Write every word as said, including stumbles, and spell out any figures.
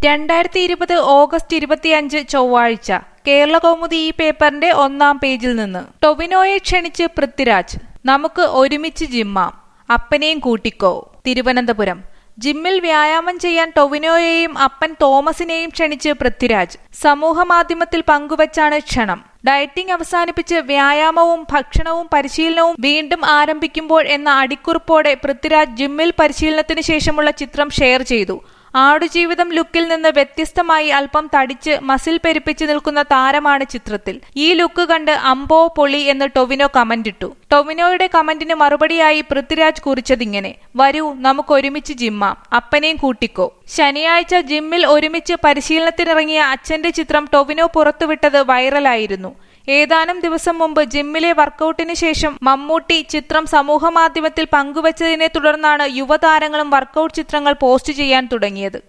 രണ്ടായിരത്തി ഇരുപത് ഓഗസ്റ്റ് ഇരുപത്തിയഞ്ച് ചൊവ്വാഴ്ച കേരളകൗമുദി ഈ പേപ്പറിന്റെ ഒന്നാം പേജിൽ നിന്ന്. ടൊവിനോയെ ക്ഷണിച്ച് പൃഥ്വിരാജ്, നമുക്ക് ഒരുമിച്ച് ജിമ്മാം, അപ്പനെയും കൂട്ടിക്കോ. തിരുവനന്തപുരം. ജിമ്മിൽ വ്യായാമം ചെയ്യാൻ ടൊവിനോയെയും അപ്പൻ തോമസിനെയും ക്ഷണിച്ച് പൃഥ്വിരാജ്. സമൂഹ മാധ്യമത്തിൽ പങ്കുവച്ചാണ് ക്ഷണം. ഡയറ്റിംഗ് അവസാനിപ്പിച്ച് വ്യായാമവും ഭക്ഷണവും പരിശീലനവും വീണ്ടും ആരംഭിക്കുമ്പോൾ എന്ന അടിക്കുറിപ്പോടെ പൃഥ്വിരാജ് ജിമ്മിൽ പരിശീലനത്തിന് ശേഷമുള്ള ചിത്രം ഷെയർ ചെയ്തു. ആടുജീവിതം ലുക്കിൽ നിന്ന് വ്യത്യസ്തമായി അല്പം തടിച്ച് മസിൽ പെരുപ്പിച്ച് നിൽക്കുന്ന താരമാണ് ചിത്രത്തിൽ. ഈ ലുക്ക് കണ്ട് അമ്പോ പൊളി എന്ന് ടൊവിനോ കമന്റിട്ടു. ടൊവിനോയുടെ കമന്റിന് മറുപടിയായി പൃഥ്വിരാജ് കുറിച്ചതിങ്ങനെ: വരൂ, നമുക്കൊരുമിച്ച് ജിമ്മാം, അപ്പനെയും കൂട്ടിക്കോ. ശനിയാഴ്ച ജിമ്മിൽ ഒരുമിച്ച് പരിശീലനത്തിനിറങ്ങിയ അച്ഛന്റെ ചിത്രം ടൊവിനോ പുറത്തുവിട്ടത് വൈറലായിരുന്നു. ഏതാനും ദിവസം മുമ്പ് ജിമ്മിലെ വർക്കൌട്ടിന് ശേഷം മമ്മൂട്ടി ചിത്രം സമൂഹമാധ്യമത്തിൽ പങ്കുവച്ചതിനെ തുടർന്നാണ് യുവതാരങ്ങളും വർക്കൌട്ട് ചിത്രങ്ങൾ പോസ്റ്റ് ചെയ്യാൻ തുടങ്ങിയത്.